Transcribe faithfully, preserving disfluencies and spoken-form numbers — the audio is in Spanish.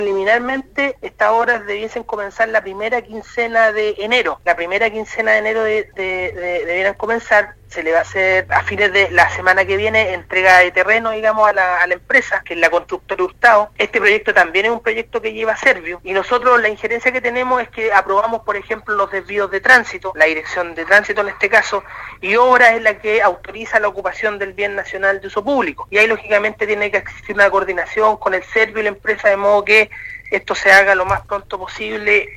Preliminarmente, estas obras debiesen comenzar la primera quincena de enero. La primera quincena de enero de, de, de, debieran comenzar. Se le va a hacer a fines de la semana que viene entrega de terreno, digamos, a la, a la empresa, que es la constructora Hurtado. Este proyecto también es un proyecto que lleva Servio, y nosotros la injerencia que tenemos es que aprobamos, por ejemplo, los desvíos de tránsito, la dirección de tránsito en este caso, y obra es la que autoriza la ocupación del bien nacional de uso público. Y ahí, lógicamente, tiene que existir una coordinación con el Servio y la empresa, de modo que esto se haga lo más pronto posible